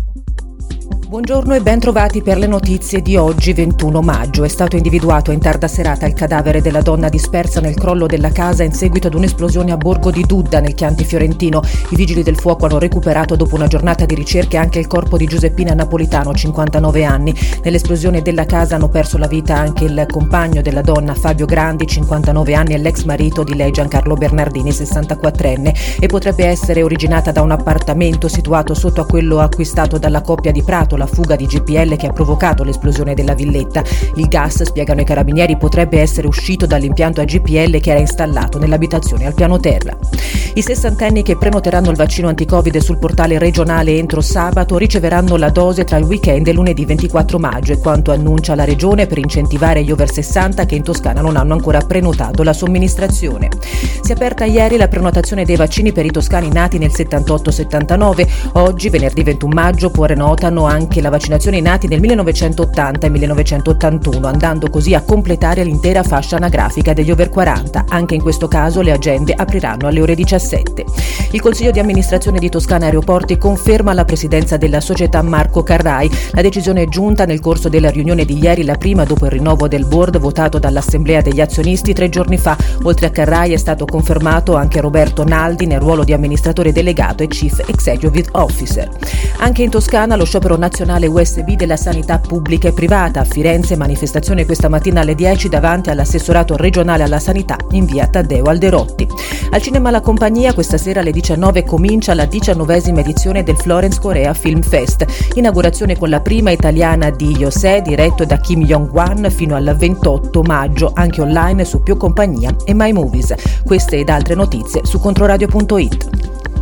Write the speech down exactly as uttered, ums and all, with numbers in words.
Buongiorno e ben trovati per le notizie di oggi ventuno maggio. È stato individuato in tarda serata il cadavere della donna dispersa nel crollo della casa in seguito ad un'esplosione a Borgo di Dudda nel Chianti Fiorentino. I vigili del fuoco hanno recuperato dopo una giornata di ricerche anche il corpo di Giuseppina Napolitano, cinquantanove anni. Nell'esplosione della casa hanno perso la vita anche il compagno della donna, Fabio Grandi, cinquantanove anni, e l'ex marito di lei, Giancarlo Bernardini, sessantaquattrenne, e potrebbe essere originata da un appartamento situato sotto a quello acquistato dalla coppia di Prato. La fuga di G P L che ha provocato l'esplosione della villetta. Il gas, spiegano i carabinieri, potrebbe essere uscito dall'impianto a G P L che era installato nell'abitazione al piano terra. I sessantenni che prenoteranno il vaccino anti-Covid sul portale regionale entro sabato riceveranno la dose tra il weekend e lunedì ventiquattro maggio, è quanto annuncia la regione per incentivare gli over sessanta che in Toscana non hanno ancora prenotato la somministrazione. Si è aperta ieri la prenotazione dei vaccini per i toscani nati nel settantotto settantanove. Oggi, venerdì ventuno maggio, prenotano anche anche la vaccinazione ai nati nel millenovecentottanta e millenovecentottantuno, andando così a completare l'intera fascia anagrafica degli over quaranta. Anche in questo caso le agende apriranno alle ore diciassette. Il Consiglio di amministrazione di Toscana Aeroporti conferma la presidenza della società Marco Carrai. La decisione è giunta nel corso della riunione di ieri, la prima dopo il rinnovo del board votato dall'Assemblea degli azionisti tre giorni fa. Oltre a Carrai è stato confermato anche Roberto Naldi nel ruolo di amministratore delegato e Chief Executive Officer. Anche in Toscana lo sciopero nazionale U S B della sanità pubblica e privata. A Firenze manifestazione questa mattina alle dieci davanti all'assessorato regionale alla sanità in via Taddeo Alderotti. Al cinema La Compagnia questa sera alle diciannove comincia la diciannovesima edizione del Florence Korea Film Fest. Inaugurazione con la prima italiana di Yosei, diretto da Kim Jong-wan, fino al ventotto maggio, anche online su Più Compagnia e My Movies. Queste ed altre notizie su controradio punto it.